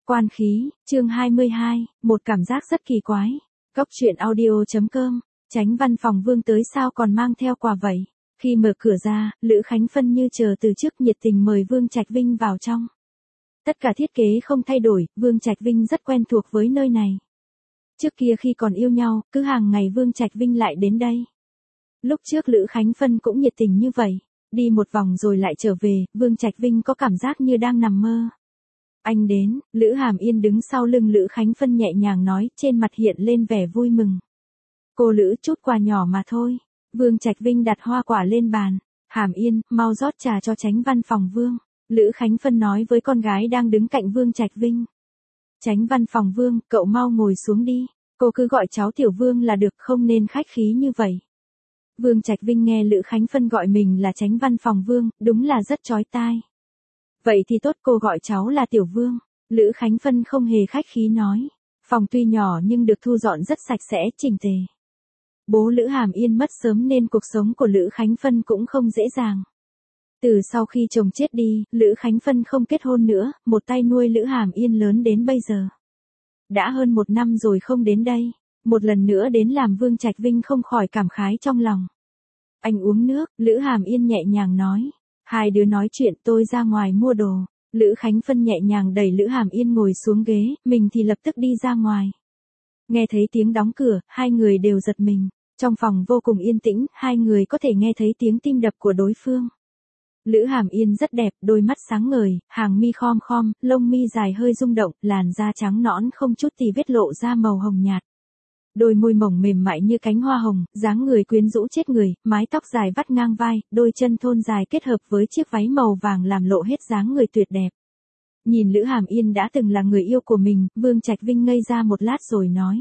Quan khí, chương 22, một cảm giác rất kỳ quái. Cốc truyện audio.com, Chánh văn phòng Vương tới sao còn mang theo quà vậy? Khi mở cửa ra, Lữ Khánh Phân như chờ từ trước nhiệt tình mời Vương Trạch Vinh vào trong. Tất cả thiết kế không thay đổi, Vương Trạch Vinh rất quen thuộc với nơi này. Trước kia khi còn yêu nhau, cứ hàng ngày Vương Trạch Vinh lại đến đây. Lúc trước Lữ Khánh Phân cũng nhiệt tình như vậy, đi một vòng rồi lại trở về, Vương Trạch Vinh có cảm giác như đang nằm mơ. Anh đến, Lữ Hàm Yên đứng sau lưng Lữ Khánh Phân nhẹ nhàng nói, trên mặt hiện lên vẻ vui mừng. Cô Lữ, chút quà nhỏ mà thôi. Vương Trạch Vinh đặt hoa quả lên bàn. Hàm Yên, mau rót trà cho Chánh văn phòng Vương. Lữ Khánh Phân nói với con gái đang đứng cạnh Vương Trạch Vinh. Chánh văn phòng Vương, cậu mau ngồi xuống đi. Cô cứ gọi cháu Tiểu Vương là được, không nên khách khí như vậy. Vương Trạch Vinh nghe Lữ Khánh Phân gọi mình là Chánh văn phòng Vương, đúng là rất chói tai. Vậy thì tốt, cô gọi cháu là Tiểu Vương. Lữ Khánh Phân không hề khách khí nói. Phòng tuy nhỏ nhưng được thu dọn rất sạch sẽ, chỉnh tề. Bố Lữ Hàm Yên mất sớm nên cuộc sống của Lữ Khánh Phân cũng không dễ dàng. Từ sau khi chồng chết đi, Lữ Khánh Phân không kết hôn nữa, một tay nuôi Lữ Hàm Yên lớn đến bây giờ. Đã hơn 1 năm rồi không đến đây, một lần nữa đến làm Vương Trạch Vinh không khỏi cảm khái trong lòng. Anh uống nước, Lữ Hàm Yên nhẹ nhàng nói. Hai đứa nói chuyện, tôi ra ngoài mua đồ. Lữ Khánh Phân nhẹ nhàng đẩy Lữ Hàm Yên ngồi xuống ghế, mình thì lập tức đi ra ngoài. Nghe thấy tiếng đóng cửa, hai người đều giật mình. Trong phòng vô cùng yên tĩnh, hai người có thể nghe thấy tiếng tim đập của đối phương. Lữ Hàm Yên rất đẹp, đôi mắt sáng ngời, hàng mi khom khom, lông mi dài hơi rung động, làn da trắng nõn không chút tì vết lộ ra màu hồng nhạt. Đôi môi mỏng mềm mại như cánh hoa hồng, dáng người quyến rũ chết người, mái tóc dài vắt ngang vai, đôi chân thon dài kết hợp với chiếc váy màu vàng làm lộ hết dáng người tuyệt đẹp. Nhìn Lữ Hàm Yên đã từng là người yêu của mình, Vương Trạch Vinh ngây ra một lát rồi nói.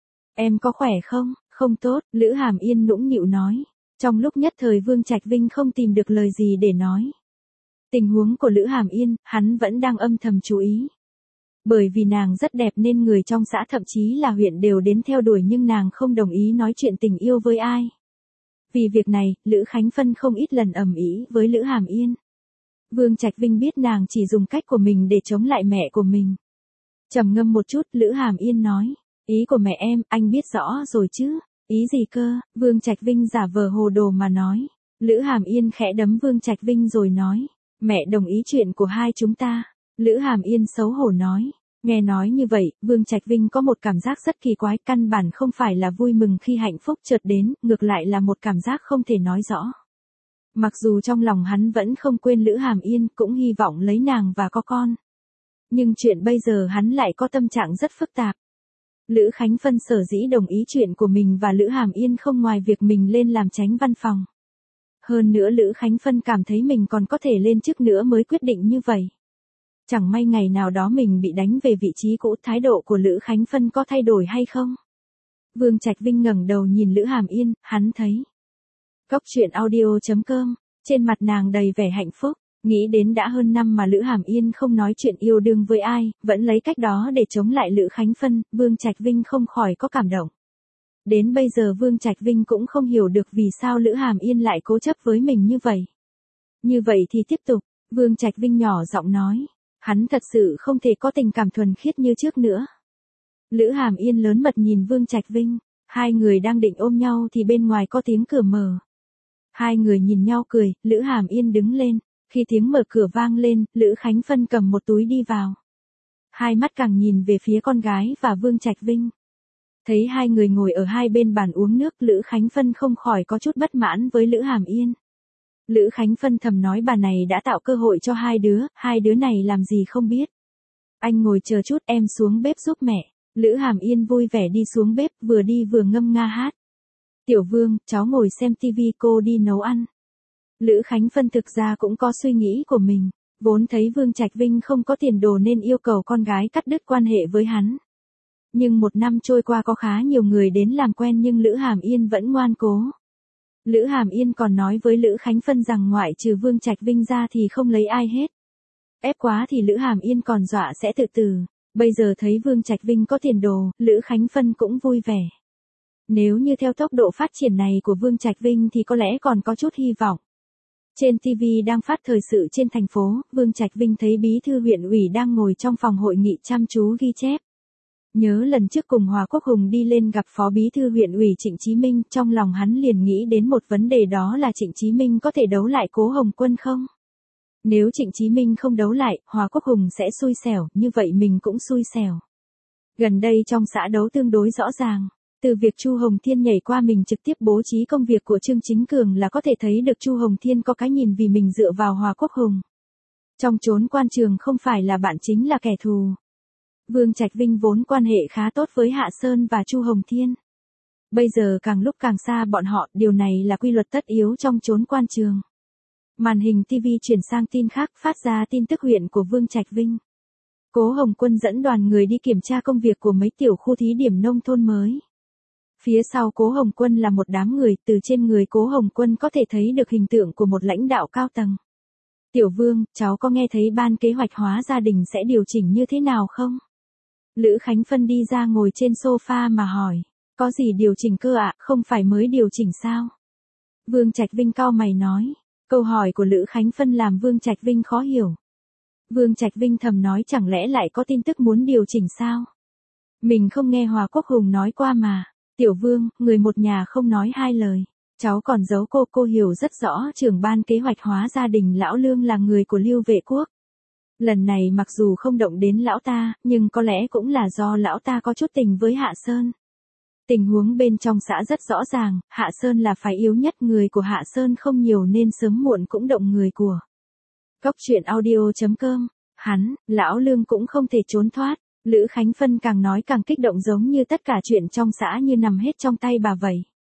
Em có khỏe không? Không tốt, Lữ Hàm Yên nũng nịu nói. Trong lúc nhất thời Vương Trạch Vinh không tìm được lời gì để nói. Tình huống của Lữ Hàm Yên, hắn vẫn đang âm thầm chú ý. Bởi vì nàng rất đẹp nên người trong xã thậm chí là huyện đều đến theo đuổi nhưng nàng không đồng ý nói chuyện tình yêu với ai. Vì việc này, Lữ Khánh Phân không ít lần ầm ĩ với Lữ Hàm Yên. Vương Trạch Vinh biết nàng chỉ dùng cách của mình để chống lại mẹ của mình. Trầm ngâm một chút, Lữ Hàm Yên nói. Ý của mẹ em, anh biết rõ rồi chứ. Ý gì cơ? Vương Trạch Vinh giả vờ hồ đồ mà nói. Lữ Hàm Yên khẽ đấm Vương Trạch Vinh rồi nói. Mẹ đồng ý chuyện của hai chúng ta. Lữ Hàm Yên xấu hổ nói. Nghe nói như vậy, Vương Trạch Vinh có một cảm giác rất kỳ quái, căn bản không phải là vui mừng khi hạnh phúc chợt đến, ngược lại là một cảm giác không thể nói rõ. Mặc dù trong lòng hắn vẫn không quên Lữ Hàm Yên, cũng hy vọng lấy nàng và có con. Nhưng chuyện bây giờ hắn lại có tâm trạng rất phức tạp. Lữ Khánh Phân sở dĩ đồng ý chuyện của mình và Lữ Hàm Yên không ngoài việc mình lên làm chánh văn phòng. Hơn nữa Lữ Khánh Phân cảm thấy mình còn có thể lên chức nữa mới quyết định như vậy. Chẳng may ngày nào đó mình bị đánh về vị trí cũ, thái độ của Lữ Khánh Phân có thay đổi hay không? Vương Trạch Vinh ngẩng đầu nhìn Lữ Hàm Yên, hắn thấy. Cốc truyện audio.com, trên mặt nàng đầy vẻ hạnh phúc, nghĩ đến đã hơn năm mà Lữ Hàm Yên không nói chuyện yêu đương với ai, vẫn lấy cách đó để chống lại Lữ Khánh Phân, Vương Trạch Vinh không khỏi có cảm động. Đến bây giờ Vương Trạch Vinh cũng không hiểu được vì sao Lữ Hàm Yên lại cố chấp với mình như vậy. Như vậy thì tiếp tục, Vương Trạch Vinh nhỏ giọng nói. Hắn thật sự không thể có tình cảm thuần khiết như trước nữa. Lữ Hàm Yên lớn mật nhìn Vương Trạch Vinh, hai người đang định ôm nhau thì bên ngoài có tiếng cửa mở. Hai người nhìn nhau cười, Lữ Hàm Yên đứng lên, khi tiếng mở cửa vang lên, Lữ Khánh Phân cầm một túi đi vào. Hai mắt càng nhìn về phía con gái và Vương Trạch Vinh. Thấy hai người ngồi ở hai bên bàn uống nước, Lữ Khánh Phân không khỏi có chút bất mãn với Lữ Hàm Yên. Lữ Khánh Phân thầm nói bà này đã tạo cơ hội cho hai đứa này làm gì không biết. Anh ngồi chờ chút, em xuống bếp giúp mẹ. Lữ Hàm Yên vui vẻ đi xuống bếp, vừa đi vừa ngâm nga hát. Tiểu Vương, cháu ngồi xem tivi, cô đi nấu ăn. Lữ Khánh Phân thực ra cũng có suy nghĩ của mình, vốn thấy Vương Trạch Vinh không có tiền đồ nên yêu cầu con gái cắt đứt quan hệ với hắn. Nhưng 1 năm trôi qua có khá nhiều người đến làm quen nhưng Lữ Hàm Yên vẫn ngoan cố. Lữ Hàm Yên còn nói với Lữ Khánh Phân rằng ngoại trừ Vương Trạch Vinh ra thì không lấy ai hết. Ép quá thì Lữ Hàm Yên còn dọa sẽ tự tử. Bây giờ thấy Vương Trạch Vinh có tiền đồ, Lữ Khánh Phân cũng vui vẻ. Nếu như theo tốc độ phát triển này của Vương Trạch Vinh thì có lẽ còn có chút hy vọng. Trên TV đang phát thời sự trên thành phố, Vương Trạch Vinh thấy bí thư huyện ủy đang ngồi trong phòng hội nghị chăm chú ghi chép. Nhớ lần trước cùng Hòa Quốc Hùng đi lên gặp phó bí thư huyện ủy Trịnh Chí Minh, trong lòng hắn liền nghĩ đến một vấn đề, đó là Trịnh Chí Minh có thể đấu lại Cố Hồng Quân không? Nếu Trịnh Chí Minh không đấu lại, Hòa Quốc Hùng sẽ xui xẻo, như vậy mình cũng xui xẻo. Gần đây trong xã đấu tương đối rõ ràng. Từ việc Chu Hồng Thiên nhảy qua mình trực tiếp bố trí công việc của Trương Chính Cường là có thể thấy được Chu Hồng Thiên có cái nhìn vì mình dựa vào Hòa Quốc Hùng. Trong chốn quan trường không phải là bạn chính là kẻ thù. Vương Trạch Vinh vốn quan hệ khá tốt với Hạ Sơn và Chu Hồng Thiên. Bây giờ càng lúc càng xa bọn họ, điều này là quy luật tất yếu trong chốn quan trường. Màn hình TV chuyển sang tin khác, phát ra tin tức huyện của Vương Trạch Vinh. Cố Hồng Quân dẫn đoàn người đi kiểm tra công việc của mấy tiểu khu thí điểm nông thôn mới. Phía sau Cố Hồng Quân là một đám người, từ trên người Cố Hồng Quân có thể thấy được hình tượng của một lãnh đạo cao tầng. Tiểu Vương, cháu có nghe thấy ban kế hoạch hóa gia đình sẽ điều chỉnh như thế nào không? Lữ Khánh Phân đi ra ngồi trên sofa mà hỏi. Có gì điều chỉnh cơ ạ, không phải mới điều chỉnh sao? Vương Trạch Vinh cau mày nói. Câu hỏi của Lữ Khánh Phân làm Vương Trạch Vinh khó hiểu. Vương Trạch Vinh thầm nói, chẳng lẽ lại có tin tức muốn điều chỉnh sao? Mình không nghe Hòa Quốc Hùng nói qua mà. Tiểu Vương, người một nhà không nói hai lời. Cháu còn giấu cô hiểu rất rõ trưởng ban kế hoạch hóa gia đình lão Lương là người của Lưu Vệ Quốc. Lần này mặc dù không động đến lão ta, nhưng có lẽ cũng là do lão ta có chút tình với Hạ Sơn. Tình huống bên trong xã rất rõ ràng, Hạ Sơn là phái yếu nhất, người của Hạ Sơn không nhiều nên sớm muộn cũng động người của. Cóc truyện audio.com, lão Lương cũng không thể trốn thoát. Lữ Khánh Phân càng nói càng kích động, giống như tất cả chuyện trong xã như nằm hết trong tay bà vậy.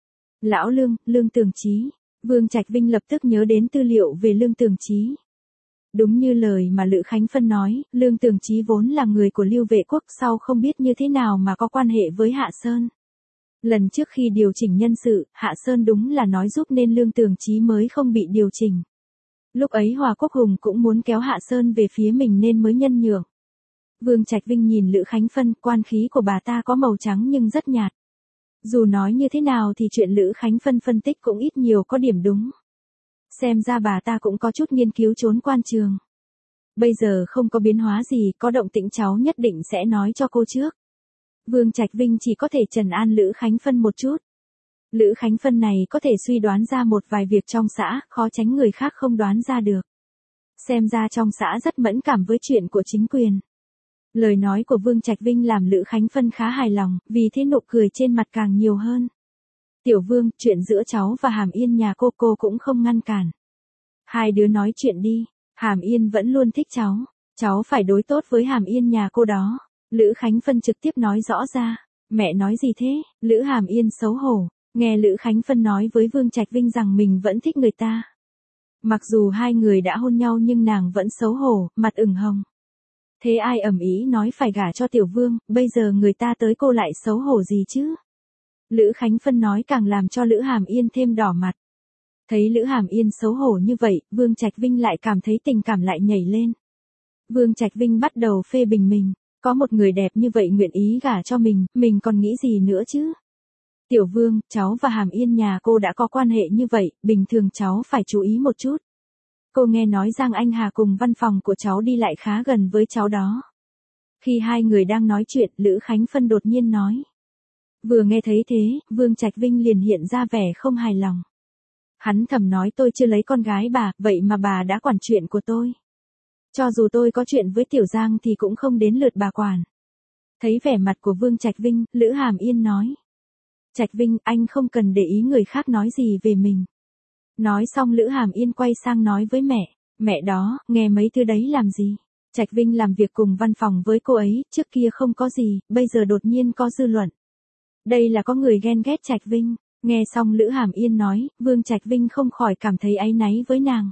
Lão Lương, Lương Tường Chí. Vương Trạch Vinh lập tức nhớ đến tư liệu về Lương Tường Chí. Đúng như lời mà Lữ Khánh Phân nói, Lương Tường Chí vốn là người của Lưu Vệ Quốc, sau không biết như thế nào mà có quan hệ với Hạ Sơn. Lần trước khi điều chỉnh nhân sự, Hạ Sơn đúng là nói giúp nên Lương Tường Chí mới không bị điều chỉnh. Lúc ấy Hòa Quốc Hùng cũng muốn kéo Hạ Sơn về phía mình nên mới nhân nhượng. Vương Trạch Vinh nhìn Lữ Khánh Phân, quan khí của bà ta có màu trắng nhưng rất nhạt. Dù nói như thế nào thì chuyện Lữ Khánh Phân phân tích cũng ít nhiều có điểm đúng. Xem ra bà ta cũng có chút nghiên cứu chốn quan trường. Bây giờ không có biến hóa gì, có động tĩnh cháu nhất định sẽ nói cho cô trước. Vương Trạch Vinh chỉ có thể trấn an Lữ Khánh Phân một chút. Lữ Khánh Phân này có thể suy đoán ra một vài việc trong xã, khó tránh người khác không đoán ra được. Xem ra trong xã rất mẫn cảm với chuyện của chính quyền. Lời nói của Vương Trạch Vinh làm Lữ Khánh Phân khá hài lòng, vì thế nụ cười trên mặt càng nhiều hơn. Tiểu Vương, chuyện giữa cháu và Hàm Yên nhà cô cũng không ngăn cản. Hai đứa nói chuyện đi, Hàm Yên vẫn luôn thích cháu phải đối tốt với Hàm Yên nhà cô đó. Lữ Khánh Phân trực tiếp nói rõ ra. Mẹ nói gì thế? Lữ Hàm Yên xấu hổ, nghe Lữ Khánh Phân nói với Vương Trạch Vinh rằng mình vẫn thích người ta. Mặc dù hai người đã hôn nhau nhưng nàng vẫn xấu hổ, mặt ửng hồng. Thế ai ầm ĩ nói phải gả cho Tiểu Vương, bây giờ người ta tới cô lại xấu hổ gì chứ? Lữ Khánh Phân nói càng làm cho Lữ Hàm Yên thêm đỏ mặt. Thấy Lữ Hàm Yên xấu hổ như vậy, Vương Trạch Vinh lại cảm thấy tình cảm lại nhảy lên. Vương Trạch Vinh bắt đầu phê bình mình, có một người đẹp như vậy nguyện ý gả cho mình còn nghĩ gì nữa chứ? Tiểu Vương, cháu và Hàm Yên nhà cô đã có quan hệ như vậy, bình thường cháu phải chú ý một chút. Cô nghe nói Giang Anh Hà cùng văn phòng của cháu đi lại khá gần với cháu đó. Khi hai người đang nói chuyện, Lữ Khánh Phân đột nhiên nói. Vừa nghe thấy thế, Vương Trạch Vinh liền hiện ra vẻ không hài lòng. Hắn thầm nói, tôi chưa lấy con gái bà, vậy mà bà đã quản chuyện của tôi. Cho dù tôi có chuyện với Tiểu Giang thì cũng không đến lượt bà quản. Thấy vẻ mặt của Vương Trạch Vinh, Lữ Hàm Yên nói. Trạch Vinh, anh không cần để ý người khác nói gì về mình. Nói xong Lữ Hàm Yên quay sang nói với mẹ. Mẹ đó, nghe mấy thứ đấy làm gì? Trạch Vinh làm việc cùng văn phòng với cô ấy, trước kia không có gì, bây giờ đột nhiên có dư luận. Đây là có người ghen ghét Trạch Vinh. Nghe xong Lữ Hàm Yên nói, Vương Trạch Vinh không khỏi cảm thấy áy náy với nàng.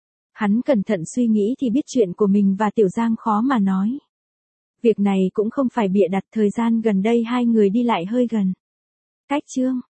Hắn cẩn thận suy nghĩ thì biết chuyện của mình và Tiểu Giang khó mà nói. Việc này cũng không phải bịa đặt, thời gian gần đây hai người đi lại hơi gần. Cách chương